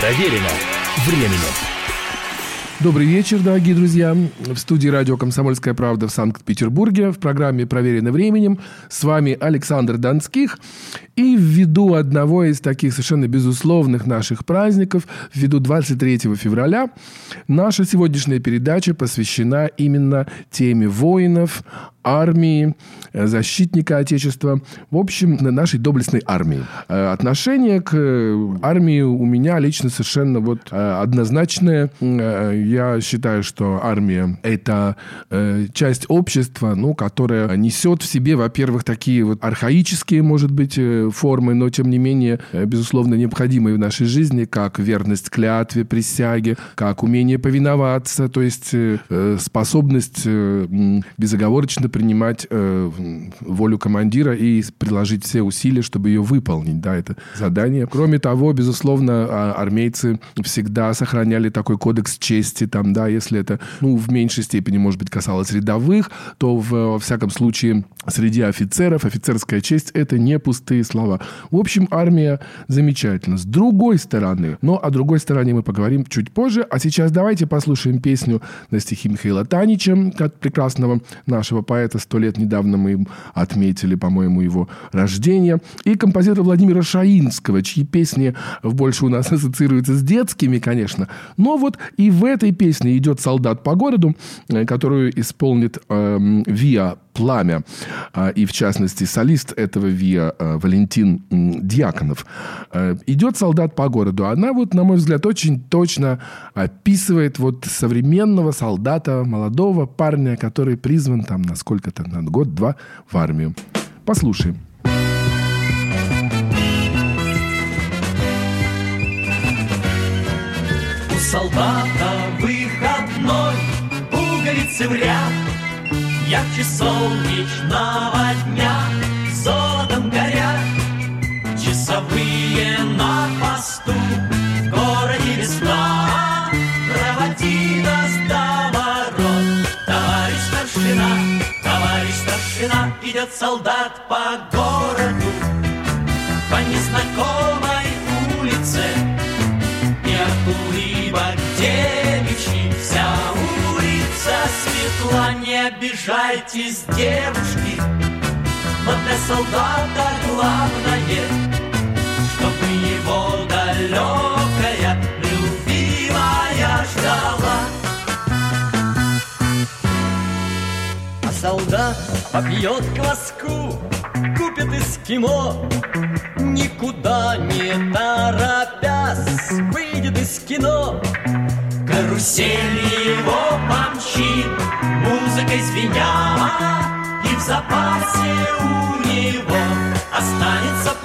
Проверено временем. Добрый вечер, дорогие друзья. В студии радио «Комсомольская правда» в Санкт-Петербурге в программе «Проверено временем» с вами Александр Донских. И ввиду одного из таких совершенно безусловных наших праздников, ввиду 23 февраля, наша сегодняшняя передача посвящена именно теме воинов, армии, защитника Отечества, в общем, нашей доблестной армии. Отношение к армии у меня лично совершенно однозначное. Я считаю, что армия – это часть общества, которая несет в себе, во-первых, такие архаические, может быть, формы, но, тем не менее, безусловно, необходимые в нашей жизни, как верность клятве, присяге, как умение повиноваться, то есть способность безоговорочно принимать волю командира и приложить все усилия, чтобы ее выполнить, это задание. Кроме того, безусловно, армейцы всегда сохраняли такой кодекс чести, если это, в меньшей степени, может быть, касалось рядовых, то, во всяком случае, среди офицеров офицерская честь – это не пустые слова. В общем, армия замечательна. С другой стороны, о другой стороне мы поговорим чуть позже, а сейчас давайте послушаем песню на стихи Михаила Танича, прекрасного нашего поэта. 100 лет недавно мы отметили, по-моему, его рождение. И композитора Владимира Шаинского, чьи песни больше у нас ассоциируются с детскими, конечно. Но и в этой песне «Идет солдат по городу», которую исполнит ВИА «Пламя», и, в частности, солист этого ВИА Валентин Дьяконов. «Идет солдат по городу». Она, на мой взгляд, очень точно описывает современного солдата, молодого парня, который призван на сколько-то, на год-два в армию. Послушаем. У солдата выходной, пуговицы в ряд, ярче солнечного дня золотом горят. Часовые на посту, в городе весна, проводи нас до ворот. Товарищ старшина, идет солдат по городу, по незнакомой улице, и от улыбок девичьих вся улица светла. Не обижайтесь, девушки, но для солдата главное, чтобы его далекая любимая ждала. А солдат попьет кваску, купит эскимо, никуда не торопясь выйдет из кино. Карусель его помчит, музыкой звеня, и в запасе у него останется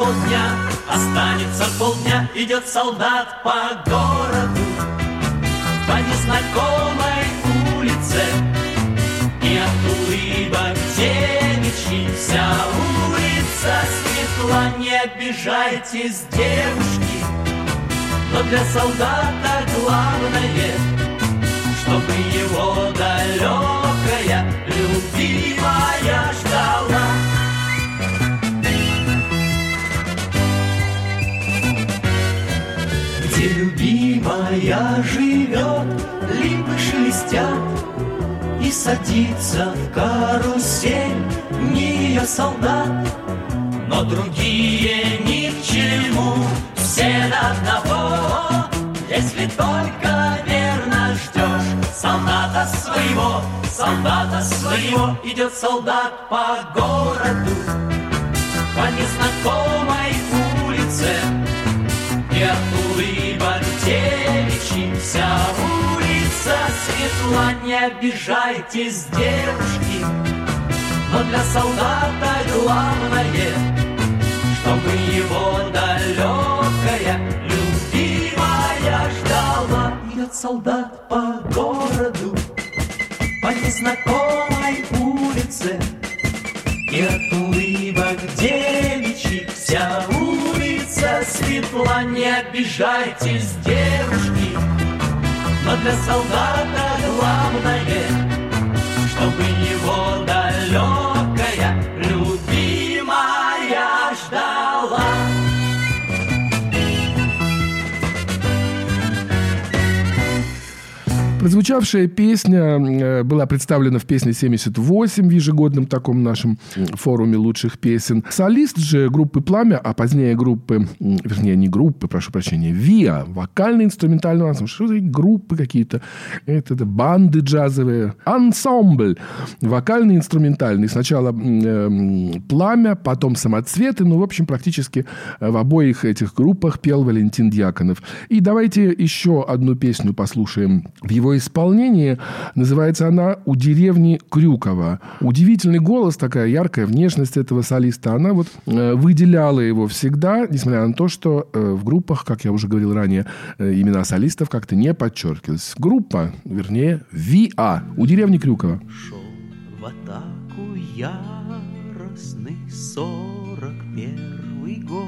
полдня. Идет солдат по городу, по незнакомой улице, и от улыбок девичьих вся улица светла. Не обижайтесь, девушки, но для солдата главное, чтобы его далекая любимая ждала. Где любимая живет, липы шелестят, и садится в карусель не ее солдат. Но другие ни к чему, все до одного, если только верно ждешь солдата своего. Идет солдат по городу, по незнакомой улице, и от улыбок девичьих вся улица светла. Не обижайтесь, девушки, но для солдата главное, чтобы его далекая любимая ждала. Идет солдат по городу, по незнакомой улице, и от улыбок девичьих вся улица светла. Не обижайтесь, девушки, но для солдата главное, чтобы его далекая любимая ждала. Прозвучавшая песня была представлена в «Песне 78» в ежегодном таком нашем форуме лучших песен. Солист же группы «Пламя», а позднее группы, вернее, не группы, прошу прощения, ВИА, вокально-инструментального ансамбля. Что за группы какие-то? Это банды джазовые. Ансамбль. Вокально-инструментальный. Сначала «Пламя», потом «Самоцветы». Ну, в общем, практически в обоих этих группах пел Валентин Дьяконов. И давайте еще одну песню послушаем в его исполнении. Называется она «У деревни Крюково». Удивительный голос, такая яркая внешность этого солиста. Она вот выделяла его всегда, несмотря на то, что в группах, как я уже говорил ранее, имена солистов как-то не подчеркивались. Группа, вернее, ВИА. «У деревни Крюково». Шел в атаку яростный 41-й год.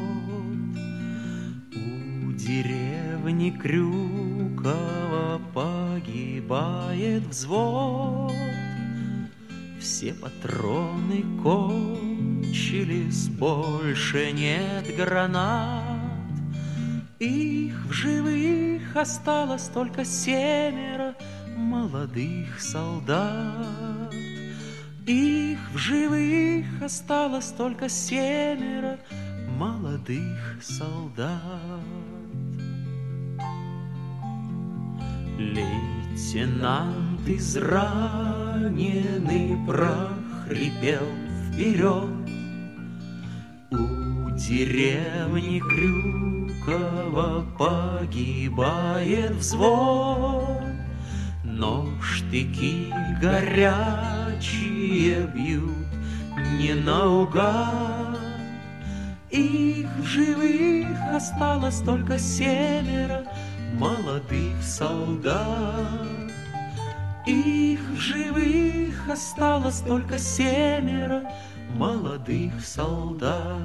У деревни Крюково погибает взвод. Все патроны кончились, больше нет гранат. Их в живых осталось только 7 молодых солдат. Их в живых осталось только 7 молодых солдат. Лейтенант израненный прохрипел вперед. У деревни Крюково погибает взвод, но штыки горячие бьют не наугад. Их в живых осталось только 7 молодых солдат. Их в живых осталось только 7 молодых солдат.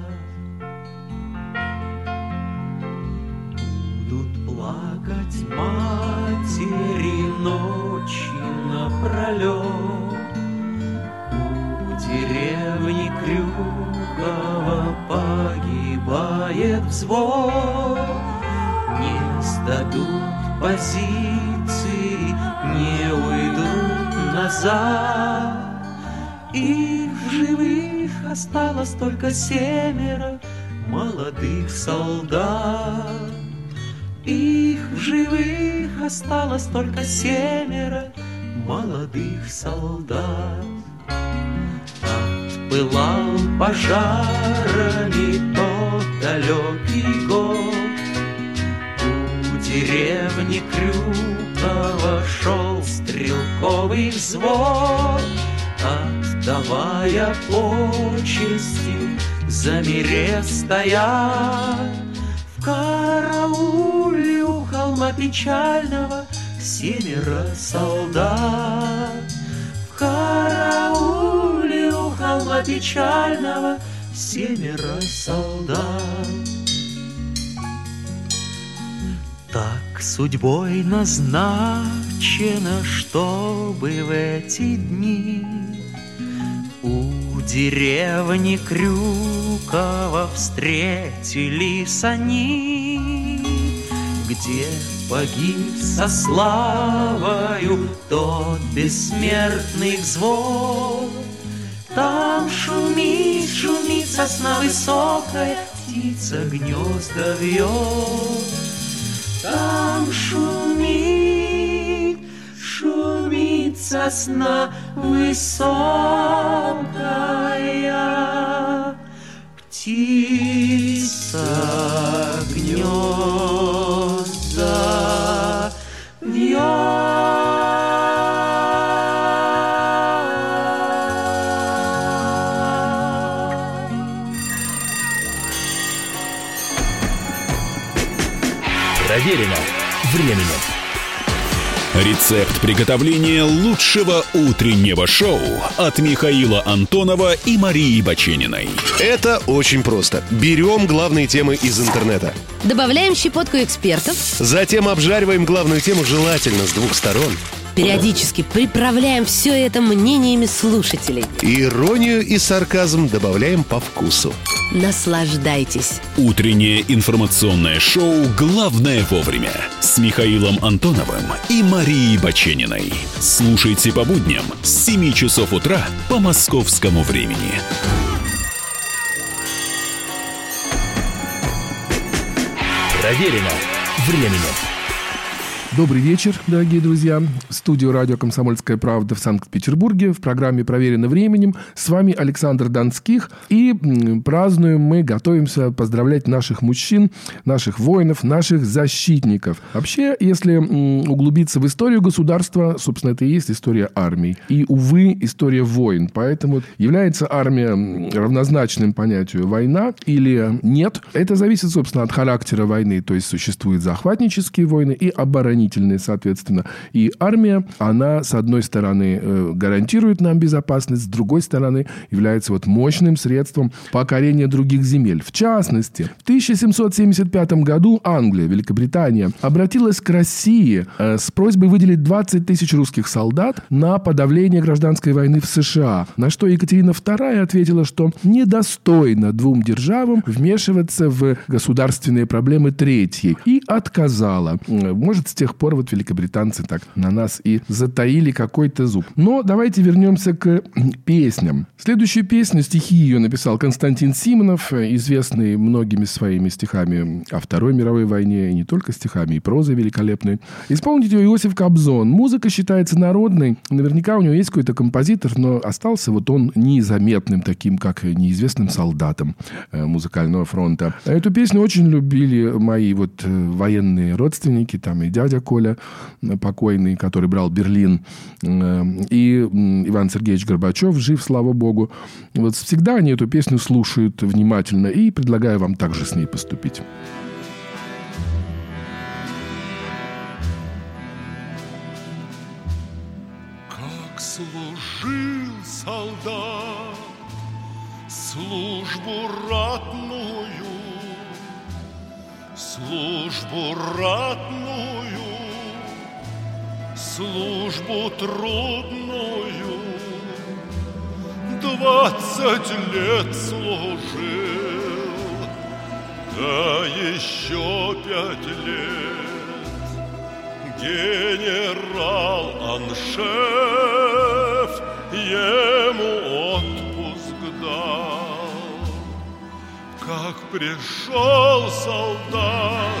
Будут плакать матери ночи напролет. У деревни Крюково погибает взвод. Не сдадут позиции, не уйдут назад. Их в живых осталось только 7 молодых солдат. Их в живых осталось только 7 молодых солдат. Отпылал пожарами тот далекий год. У деревни Крюково шел стрелковый взвод, отдавая почести, замерев стоят. В карауле у холма печального 7 солдат. В карауле у холма печального 7 солдат. Так судьбой назначено, чтобы в эти дни у деревни Крюково встретились они, где погиб со славою тот бессмертный взвод. Там шумит, шумит сосна высокая, птица гнезда вьет. Там шумит, шумит сосна высокая, птица гнезда вьет. Проверено временем. Рецепт приготовления лучшего утреннего шоу от Михаила Антонова и Марии Бачениной. Это очень просто. Берем главные темы из интернета. Добавляем щепотку экспертов. Затем обжариваем главную тему желательно с 2 сторон. Периодически приправляем все это мнениями слушателей. Иронию и сарказм добавляем по вкусу. Наслаждайтесь. Утреннее информационное шоу «Главное вовремя» с Михаилом Антоновым и Марией Бачениной. Слушайте по будням с 7 часов утра по московскому времени. Проверено временем. Добрый вечер, дорогие друзья. В студию радио «Комсомольская правда» в Санкт-Петербурге в программе «Проверено временем». С вами Александр Донских. И празднуем мы, готовимся поздравлять наших мужчин, наших воинов, наших защитников. Вообще, если углубиться в историю государства, собственно, это и есть история армий. И, увы, история войн. Поэтому является армия равнозначным понятию «война» или «нет». Это зависит, собственно, от характера войны. То есть существуют захватнические войны и оборонительные, соответственно. И армия, она, с одной стороны, гарантирует нам безопасность, с другой стороны, является вот мощным средством покорения других земель. В частности, в 1775 году Англия, Великобритания, обратилась к России с просьбой выделить 20 тысяч русских солдат на подавление гражданской войны в США. На что Екатерина II ответила, что недостойно двум державам вмешиваться в государственные проблемы третьей. И отказала. Может, с тех пор вот великобританцы так на нас и затаили какой-то зуб. Но давайте вернемся к песням. Следующую песню, стихи ее написал Константин Симонов, известный многими своими стихами о Второй мировой войне, и не только стихами, и прозой великолепной. Исполнит ее Иосиф Кобзон. Музыка считается народной. Наверняка у него есть какой-то композитор, но остался вот он незаметным, таким, как неизвестным солдатом музыкального фронта. Эту песню очень любили мои вот военные родственники, там и дядя Коля покойный, который брал Берлин, и Иван Сергеевич Горбачев, жив, слава богу. Вот всегда они эту песню слушают внимательно, и предлагаю вам также с ней поступить. Как служил солдат службу ратную, службу ратную, службу трудную, 20 лет служил, да еще 5 лет генерал-аншеф ему отпуск дал. Как пришел солдат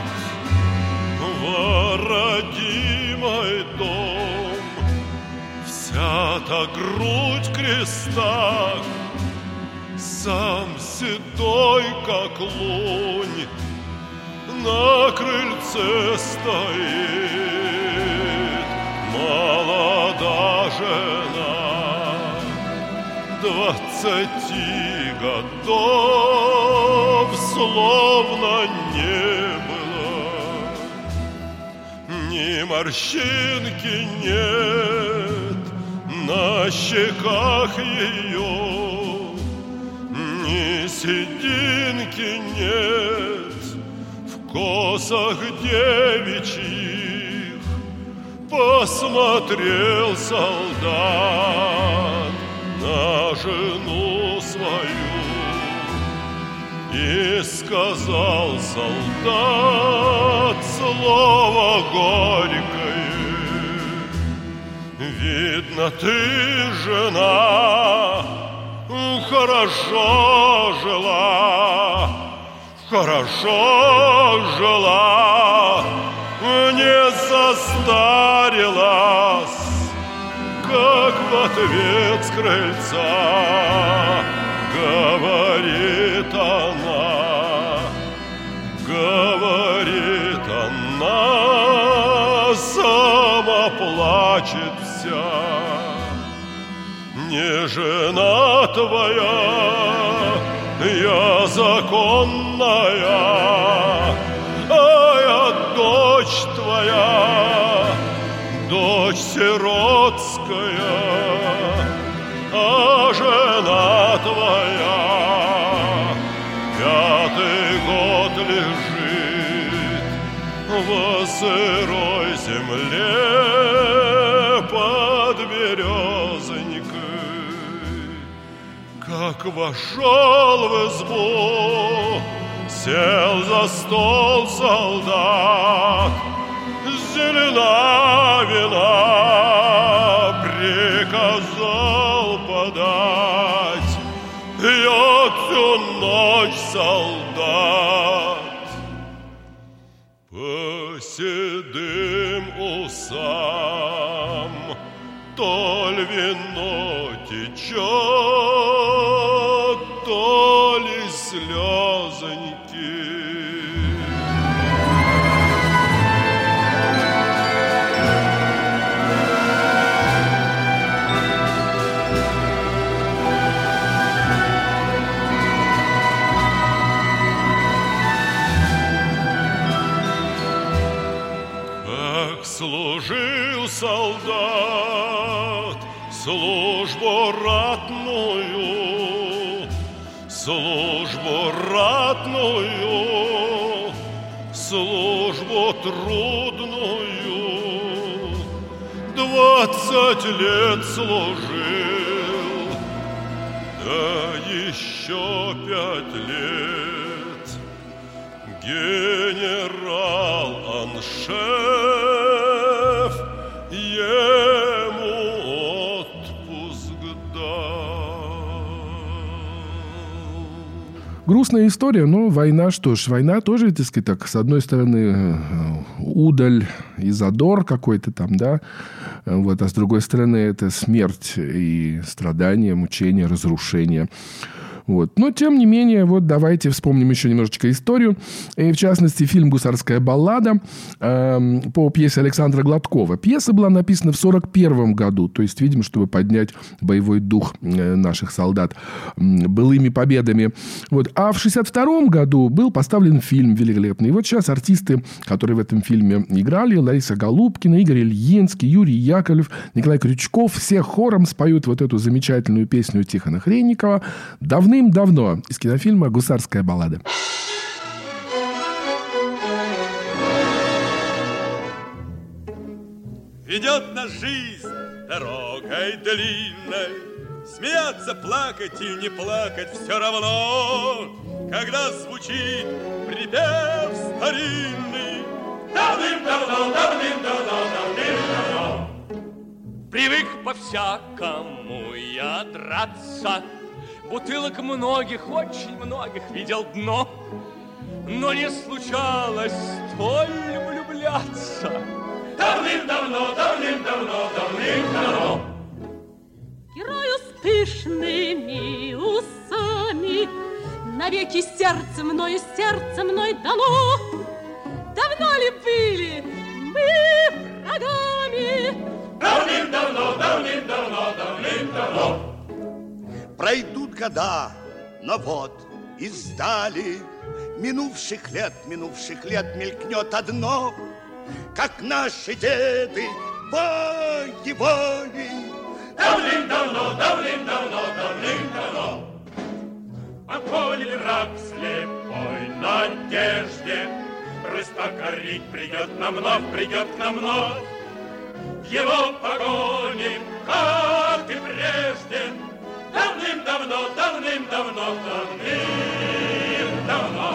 в родимый дом, вся та грудь в крестах, сам седой, как лунь, на крыльце стоит молода жена 20 годов, словно не было, ни морщинки нет на щеках ее, ни сединки нет в косах девичьих. Посмотрел солдат на жену свою и сказал солдат слово горькое: видно, ты, жена, хорошо жила, хорошо жила, не состарилась. Как в ответ с крыльца говорит она, сама плачет вся. Не жена твоя, я законная, а я дочь твоя, дочь сиротская, а жена твоя 5-й год лежит в сырой земле как вошел в избу, сел за стол солдат, зелена вина приказал подать, пьет всю ночь солдат. По седым усам то ли вино течет, то ли слезоньки. Как служил солдат службу ратную, службу ратную, службу трудную. 20 лет служил, да еще 5 лет. Генерал-аншеф ему отпуск дал. Грустная история, но война, что ж, война тоже, так сказать, так, с одной стороны, удаль и задор какой-то там, да, вот, а с другой стороны, это смерть и страдания, мучения, разрушения. Вот. Но, тем не менее, вот давайте вспомним еще немножечко историю. И, в частности, фильм «Гусарская баллада» по пьесе Александра Гладкова. Пьеса была написана в 1941 году. То есть, видимо, чтобы поднять боевой дух наших солдат былыми победами. Вот. А в 1962 году был поставлен фильм великолепный. И вот сейчас артисты, которые в этом фильме играли, Лариса Голубкина, Игорь Ильинский, Юрий Яковлев, Николай Крючков, все хором споют вот эту замечательную песню Тихона Хренникова давным-давно из кинофильма «Гусарская баллада». Ведет нас жизнь дорогой длинной, смеяться, плакать или не плакать все равно, когда звучит припев старинный. Давным-давно, давным-давно, давным-давно привык по-всякому я драться, бутылок многих, очень многих видел дно, но не случалось столь влюбляться. Давным-давно, давным-давно, давным-давно. Герою с пышными усами навеки сердце мной дано. Давно ли были мы врагами? Давным-давно, давным-давно, давным-давно. Пройдут года, но вот издали минувших лет мелькнет одно, как наши деды воевали. Давным-давно, давным-давно, давным-давно. Отгонит враг слепой надежде, Русь покорить придет нам вновь. Его погоним, как и прежде. Давным-давно, давным-давно, давным-давно.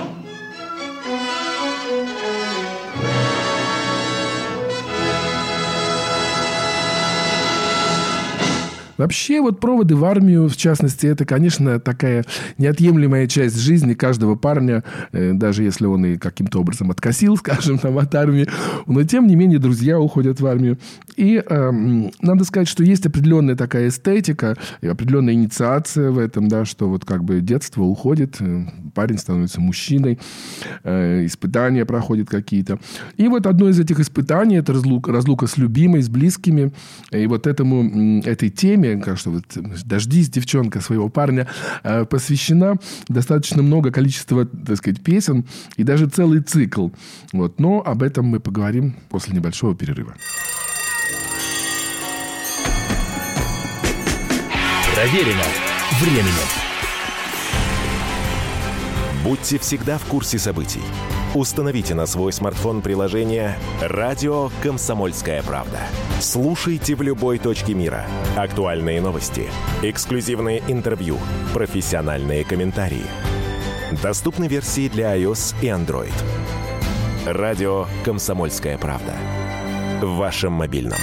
Вообще, вот проводы в армию, в частности, это, конечно, такая неотъемлемая часть жизни каждого парня, даже если он и каким-то образом откосил, скажем, там, от армии. Но, тем не менее, друзья уходят в армию. И надо сказать, что есть определенная такая эстетика, и определенная инициация в этом, да, что вот как бы детство уходит, парень становится мужчиной, испытания проходят какие-то. И вот одно из этих испытаний – это разлука с любимой, с близкими. И вот этой теме, кажется, вот «Дождись, девчонка, своего парня», посвящена достаточно много количества, так сказать, песен и даже целый цикл. Вот. Но об этом мы поговорим после небольшого перерыва. Проверено временем. Будьте всегда в курсе событий. Установите на свой смартфон приложение «Радио Комсомольская правда». Слушайте в любой точке мира. Актуальные новости, эксклюзивные интервью, профессиональные комментарии. Доступны версии для iOS и Android. «Радио Комсомольская правда». В вашем мобильном.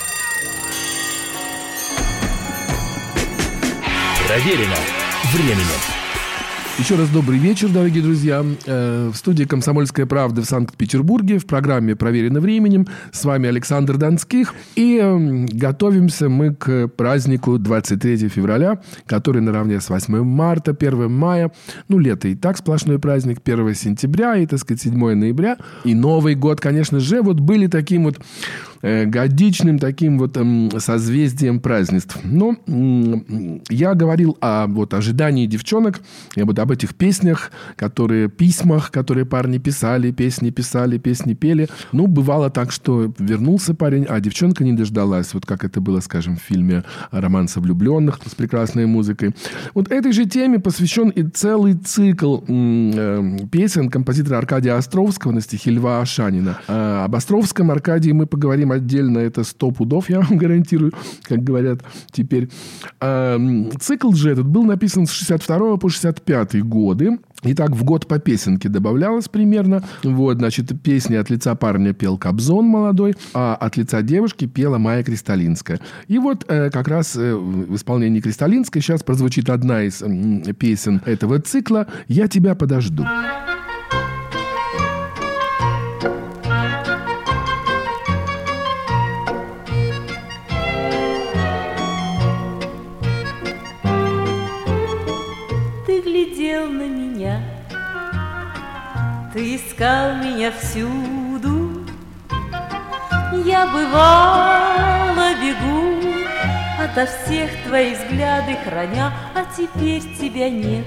Проверено временем. Еще раз добрый вечер, дорогие друзья. В студии «Комсомольская правда» в Санкт-Петербурге в программе «Проверено временем». С вами Александр Донских. И готовимся мы к празднику 23 февраля, который наравне с 8 марта, 1 мая. Лето и так сплошной праздник. 1 сентября и, 7 ноября. И Новый год, конечно же, были таким годичным таким созвездием празднеств. Но я говорил о ожидании девчонок, и об этих песнях, письмах, которые парни писали, песни пели. Бывало так, что вернулся парень, а девчонка не дождалась. Как это было, скажем, в фильме «Романс о влюбленных» с прекрасной музыкой. Этой же теме посвящен и целый цикл песен композитора Аркадия Островского на стихи Льва Ашанина. Об Островском Аркадии мы поговорим отдельно, это 100 пудов, я вам гарантирую, как говорят теперь. Цикл же этот был написан с 62 по 65 годы. Итак, в год по песенке добавлялось примерно. Песни от лица парня пел Кобзон молодой, а от лица девушки пела Майя Кристалинская. И как раз в исполнении Кристалинской сейчас прозвучит одна из песен этого цикла «Я тебя подожду». На меня, ты искал меня всюду, я бывало бегу ото всех твоих взгляды храня, а теперь тебя нет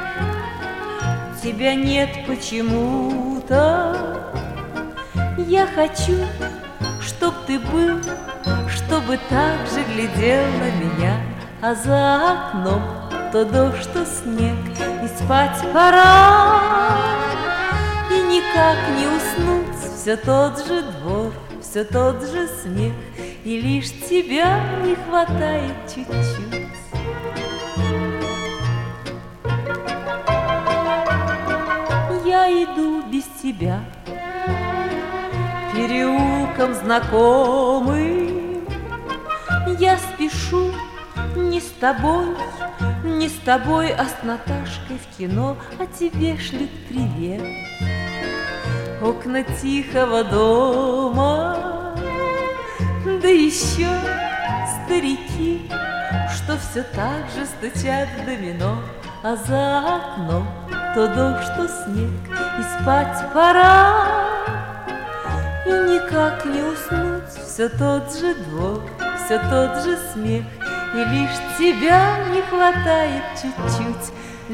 почему-то. Я хочу, чтоб ты был, чтобы так же глядел на меня, а за окном то дождь, то снег, и спать пора, и никак не уснуть. Все тот же двор, все тот же смех, и лишь тебя не хватает чуть-чуть. Я иду без тебя переулком знакомым, я спешу не с тобой, а с Наташкой в кино, а тебе шлют привет окна тихого дома, да еще старики, что все так же стучат в домино, а за окном то дождь, то снег, и спать пора, и никак не уснуть. Все тот же двор, все тот же смех, и лишь тебя не хватает чуть-чуть.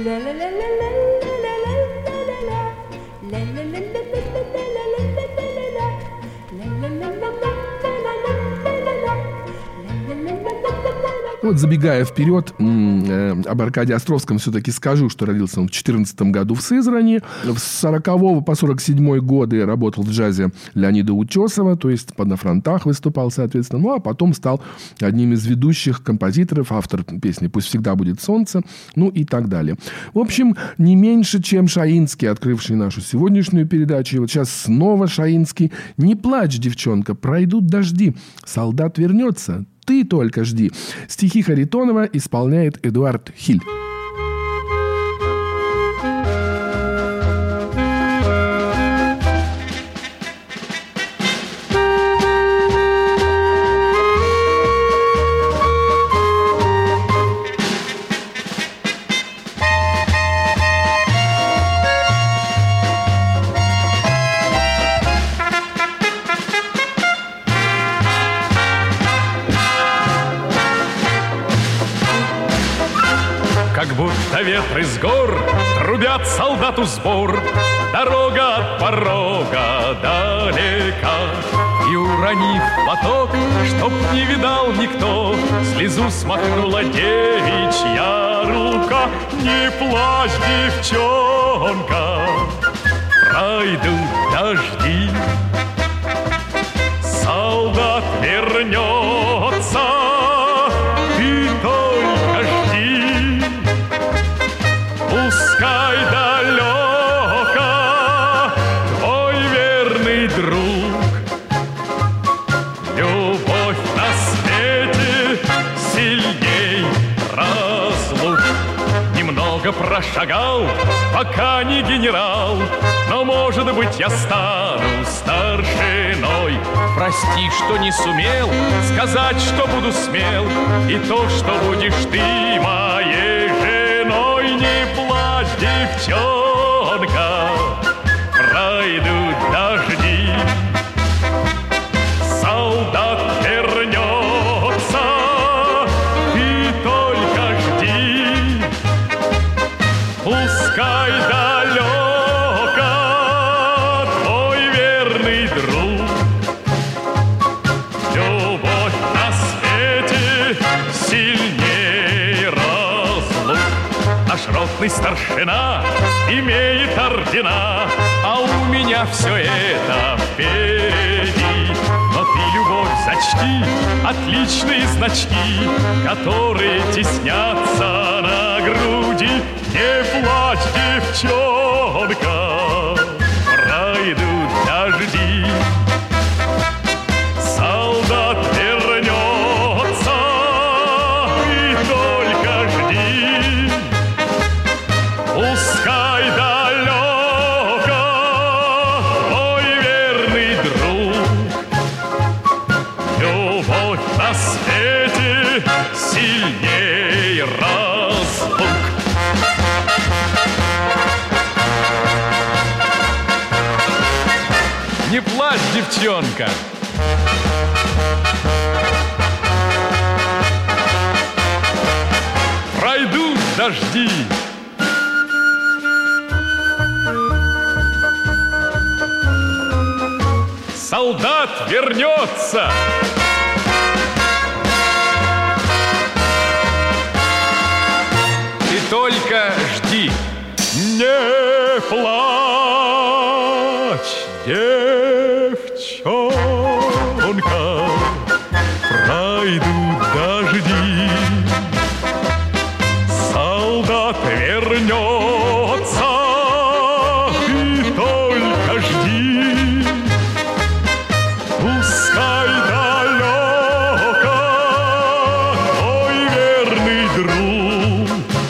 Забегая вперед, об Аркадии Островском все-таки скажу, что родился он в 14 году в Сызрани. С 40 по 47 годы работал в джазе Леонида Утесова, то есть на фронтах выступал, соответственно. А потом стал одним из ведущих композиторов, автор песни «Пусть всегда будет солнце», и так далее. В общем, не меньше, чем Шаинский, открывший нашу сегодняшнюю передачу. И сейчас снова Шаинский. «Не плачь, девчонка, пройдут дожди, солдат вернется, ты только жди». Стихи Харитонова исполняет Эдуард Хиль. Будто ветры с гор трубят солдату сбор, дорога от порога далека. И уронив платок, чтоб не видал никто, слезу смахнула девичья рука. Не плачь, девчонка, девчонка. Пройдут дожди, солдат вернется, ты только жди. Пускай далеко твой верный друг, любовь на свете сильней разлук. Немного прошагал, пока не генерал, но, может быть, я стану старшиной. Прости, что не сумел сказать, что буду смел, и то, что будешь ты моей женой. Не плачь, девчонка, пройдут дожди, солдат вернется, ты только жди. Пускай далеко твой верный друг, любовь на свете сильней разлук. Наш ротный старшина имеет ордена, а у меня все это впереди. Но ты, любовь, зачти отличные значки, которые теснятся на груди. Не плачь, девчонка, пройдут дожди, солдат вернется, и только жди. Пускай далеко твой верный друг, любовь на свете сильней разлук. Не плачь, девчонка. Пройдут дожди. Солдат вернется. Ты только жди. Не плачь, девчонка, пройдут дожди, солдат вернется, ты только жди. Пускай далеко твой верный друг,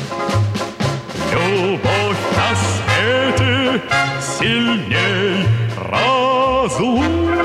любовь на свете сильней разлук.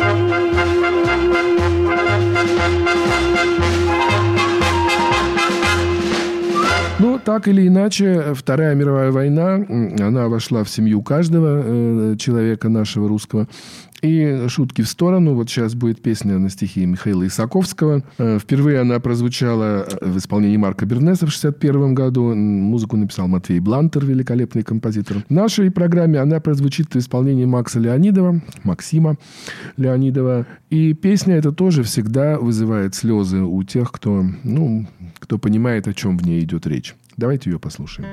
Ну, так или иначе, Вторая мировая война, она вошла в семью каждого человека нашего русского. И шутки в сторону. Вот сейчас будет песня на стихи Михаила Исаковского. Впервые она прозвучала в исполнении Марка Бернеса в 1961 году. Музыку написал Матвей Блантер, великолепный композитор. В нашей программе она прозвучит в исполнении Максима Леонидова. И песня эта тоже всегда вызывает слезы у тех, кто понимает, о чем в ней идет речь. Давайте ее послушаем.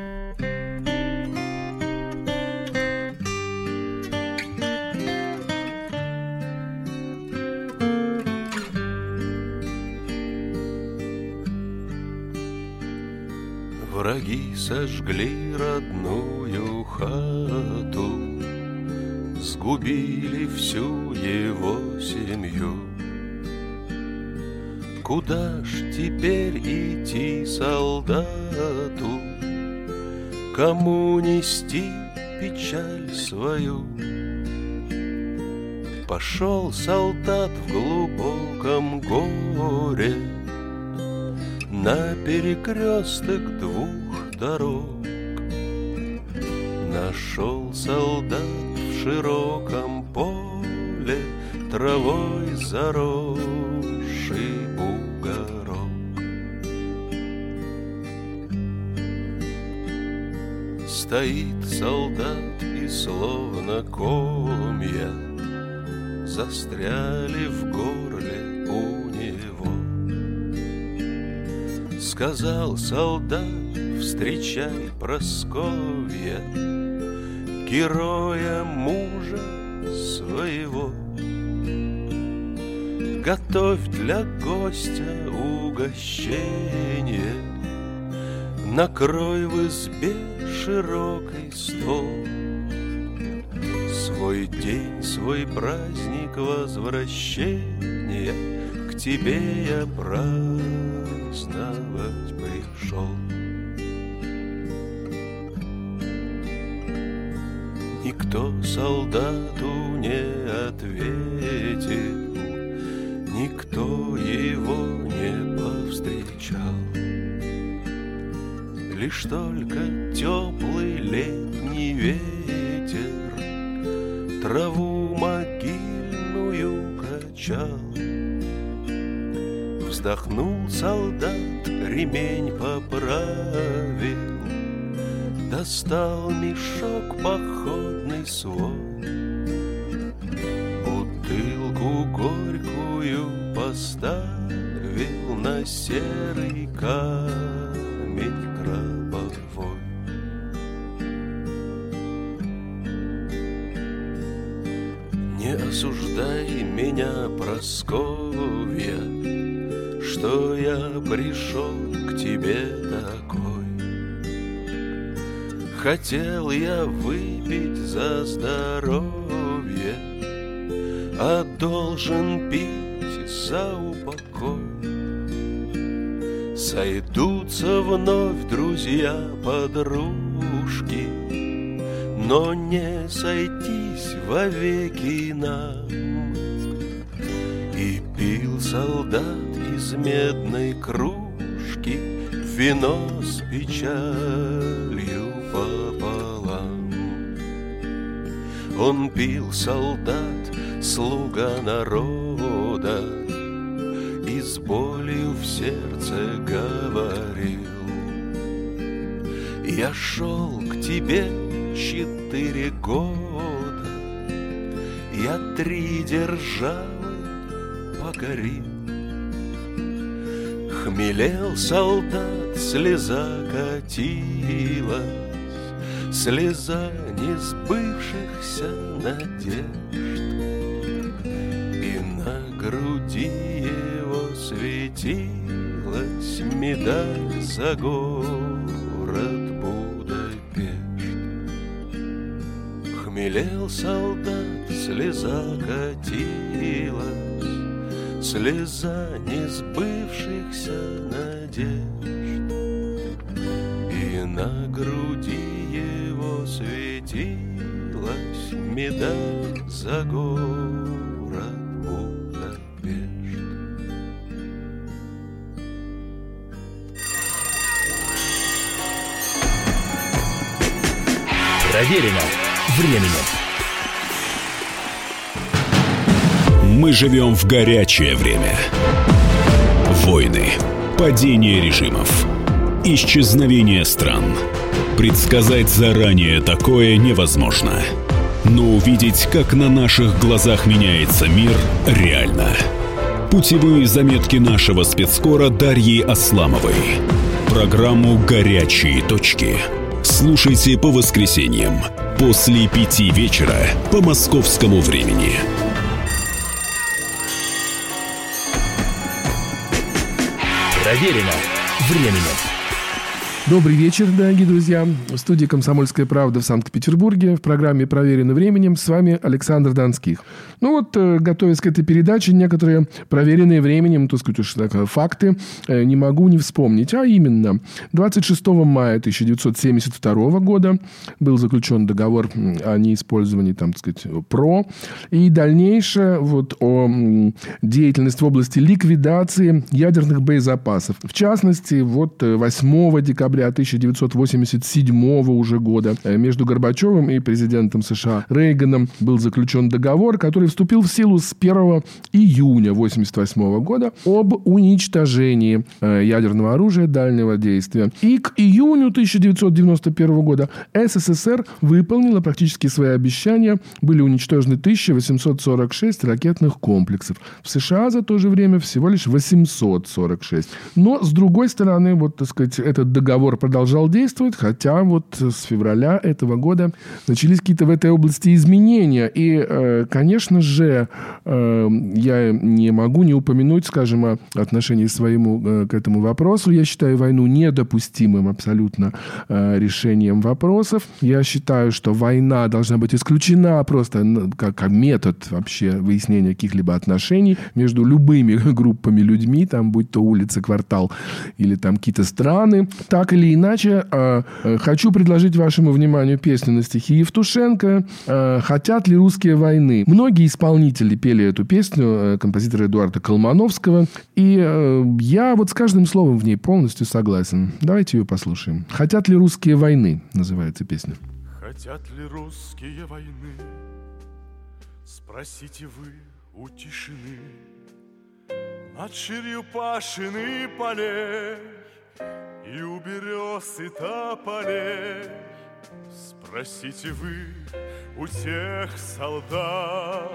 Враги сожгли родную хату, сгубили всю его семью. Куда ж теперь идти солдату, кому нести печаль свою? Пошел солдат в глубоком горе на перекресток двух дорог. Нашел солдат в широком поле травой заросший бугорок. Стоит солдат, и словно комья застряли в горле у него. Сказал солдат: встречай, Прасковья, героя мужа своего. Готовь для гостя угощение, накрой в избе широкий стол. Свой день, свой праздник возвращения к тебе я праздновать пришел. Никто солдату не ответил, никто его не повстречал. Лишь только теплый летний ветер траву могильную качал. Вздохнул солдат, ремень поправил, достал мешок походный свой, бутылку горькую поставил на серый камень гробовой. Не осуждай меня, Прасковья, что я пришел к тебе такой. Хотел я выпить за здоровье, а должен пить за упокой. Сойдутся вновь друзья-подружки, но не сойтись вовеки нам. И пил солдат из медной кружки вино с печалью пополам. Он пил, солдат, слуга народа, и с болью в сердце говорил: я шел к тебе 4 года, я 3 державы покорил. Хмелел солдат, слеза катилась, слеза несбывшихся надежд, и на груди его светилась медаль за город Будапешт. Хмелел солдат, слеза катилась, слеза несбывшихся надежд, и на груди его светилась медаль за город Будапешт. Проверено временем. Мы живем в горячее время. Войны, падение режимов, исчезновение стран. Предсказать заранее такое невозможно. Но увидеть, как на наших глазах меняется мир, реально. Путевые заметки нашего спецкора Дарьи Асламовой. Программу «Горячие точки» слушайте по воскресеньям после 5 вечера по московскому времени. Проверено временем. Добрый вечер, дорогие друзья. В студии «Комсомольская правда» в Санкт-Петербурге в программе «Проверено временем» с вами Александр Донских. Ну вот, готовясь к этой передаче, некоторые проверенные временем, так сказать, уж так, факты не могу не вспомнить. А именно, 26 мая 1972 года был заключен договор о неиспользовании, там, так сказать, ПРО. И дальнейшее вот о деятельности в области ликвидации ядерных боезапасов. В частности, вот 8 декабря 1987 уже года между Горбачевым и президентом США Рейганом был заключен договор, который вступил в силу с 1 июня 1988 года об уничтожении ядерного оружия дальнего действия. И к июню 1991 года СССР выполнила практически свои обещания. Были уничтожены 1846 ракетных комплексов. В США за то же время всего лишь 846. Но, с другой стороны, вот, так сказать, этот договор договор продолжал действовать, хотя вот с февраля этого года начались какие-то в этой области изменения. И, конечно же, я не могу не упомянуть, скажем, о отношении своему к этому вопросу. Я считаю войну недопустимым абсолютно решением вопросов. Я считаю, что война должна быть исключена просто как метод вообще выяснения каких-либо отношений между любыми группами людьми, там, будь то улица, квартал или там какие-то страны. Так или иначе, хочу предложить вашему вниманию песню на стихи Евтушенко «Хотят ли русские войны?». Многие исполнители пели эту песню, композитора Эдуарда Колмановского, и я вот с каждым словом в ней полностью согласен. Давайте ее послушаем. «Хотят ли русские войны?» называется песня. Хотят ли русские войны? Спросите вы у тишины. Над ширью пашины полей и у берез и тополей. Спросите вы у тех солдат,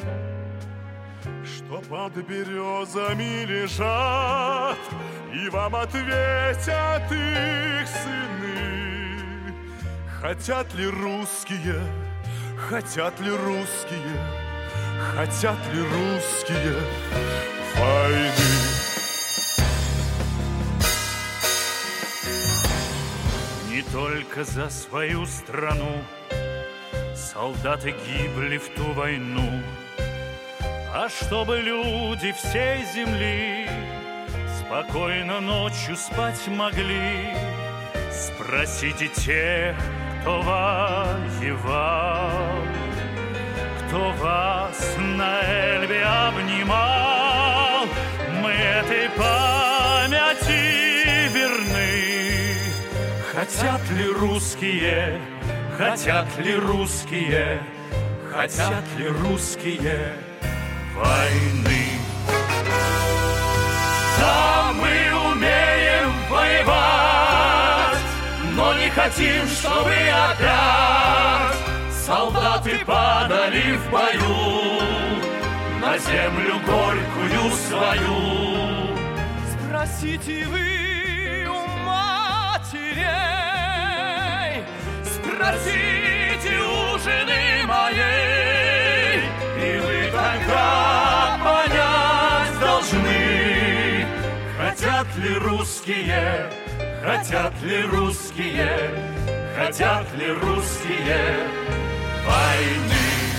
что под березами лежат, и вам ответят их сыны. Хотят ли русские, хотят ли русские, хотят ли русские войны? Не только за свою страну солдаты гибли в ту войну, а чтобы люди всей земли спокойно ночью спать могли. Спросите тех, кто воевал, кто вас на Эльбе обнимал. Мы этой памяти верны. Хотят ли русские, хотят ли русские, хотят ли русские войны? Да, мы умеем воевать, но не хотим, чтобы опять солдаты падали в бою на землю горькую свою. Спросите вы у матерей, спросите у жены моей, и вы тогда понять должны. Хотят ли русские, хотят ли русские, хотят ли русские войны?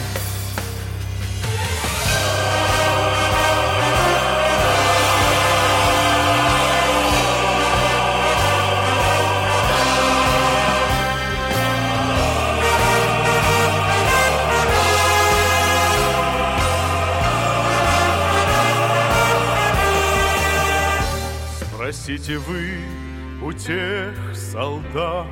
Спросите вы у тех солдат,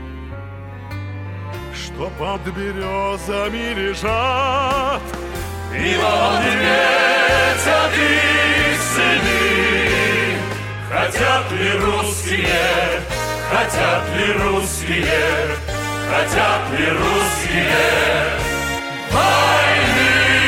что под березами лежат, и вам ответят их сыны. Хотят ли русские, хотят ли русские, хотят ли русские войны?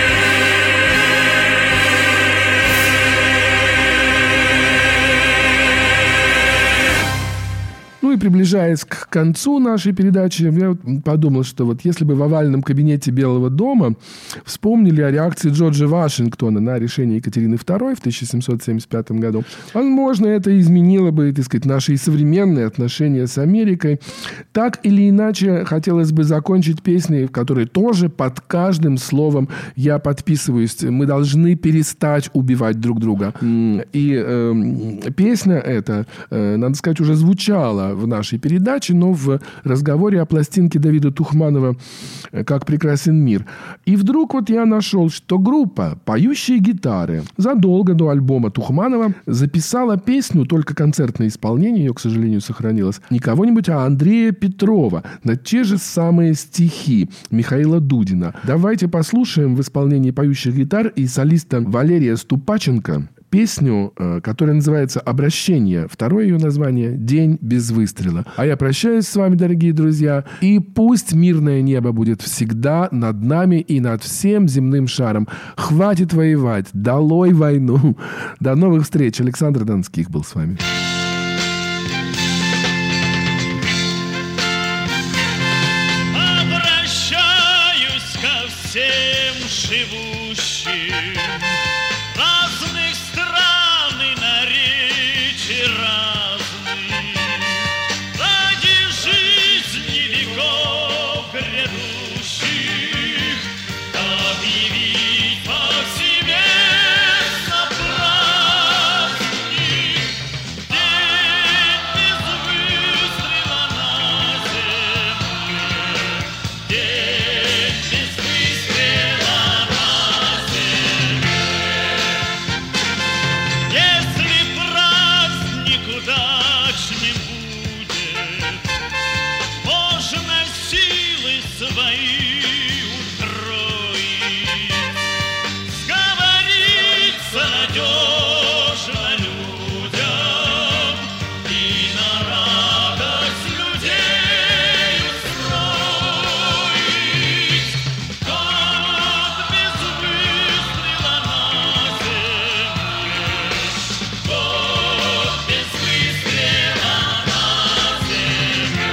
Ну и приближаясь к концу нашей передачи, я подумал, что вот если бы в овальном кабинете Белого дома вспомнили о реакции Джорджа Вашингтона на решение Екатерины II в 1775 году, возможно, это изменило бы, так сказать, наши современные отношения с Америкой. Так или иначе, хотелось бы закончить песней, в которой тоже под каждым словом я подписываюсь. Мы должны перестать убивать друг друга. И песня эта, надо сказать, уже звучала в нашей передаче, но в разговоре о пластинке Давида Тухманова «Как прекрасен мир». И вдруг вот я нашел, что группа «Поющие гитары» задолго до альбома Тухманова записала песню, только концертное исполнение, ее, к сожалению, сохранилось, не кого-нибудь, а Андрея Петрова на те же самые стихи Михаила Дудина. Давайте послушаем в исполнении «Поющих гитар» и солиста Валерия Ступаченко песню, которая называется «Обращение». Второе ее название «День без выстрела». А я прощаюсь с вами, дорогие друзья. И пусть мирное небо будет всегда над нами и над всем земным шаром. Хватит воевать. Долой войну. До новых встреч. Александр Донских был с вами. всем живущим разных стран и наречий разных, ради жизни веков грядущих объявить повсеместно праздник. День без выстрела на земле, день без выстрела на земле. Если праздник удачным будет, можно силы свои утроить, сговориться надежно людям и на радость людей устроить. Год без выстрела на земле, год без выстрела на земле,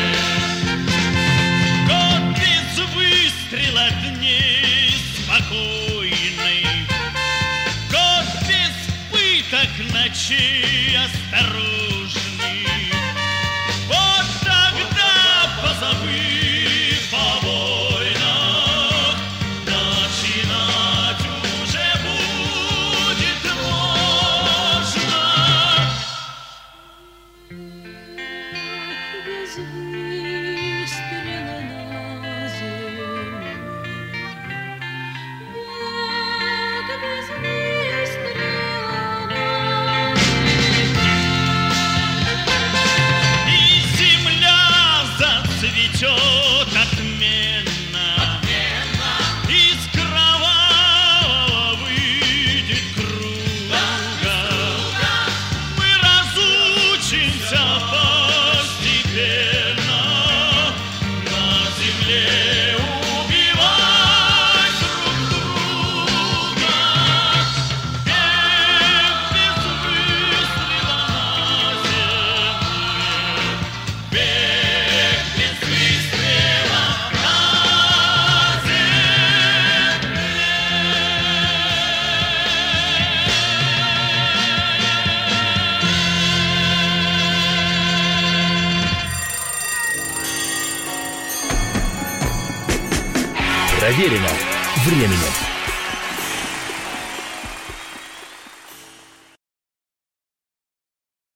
год без выстрела дней спокойной, год без пыток ночей осторожных. Вот тогда, позабыв о войнах, начинать уже будет можно. Без выстрела на земле, век без выстрела на И земля зацветет отменно, из кровавого выйдет круга. Мы разучимся постепенно на земле убивать друг друга. Век без выстрела на земле, век без выстрела на Проверено временем.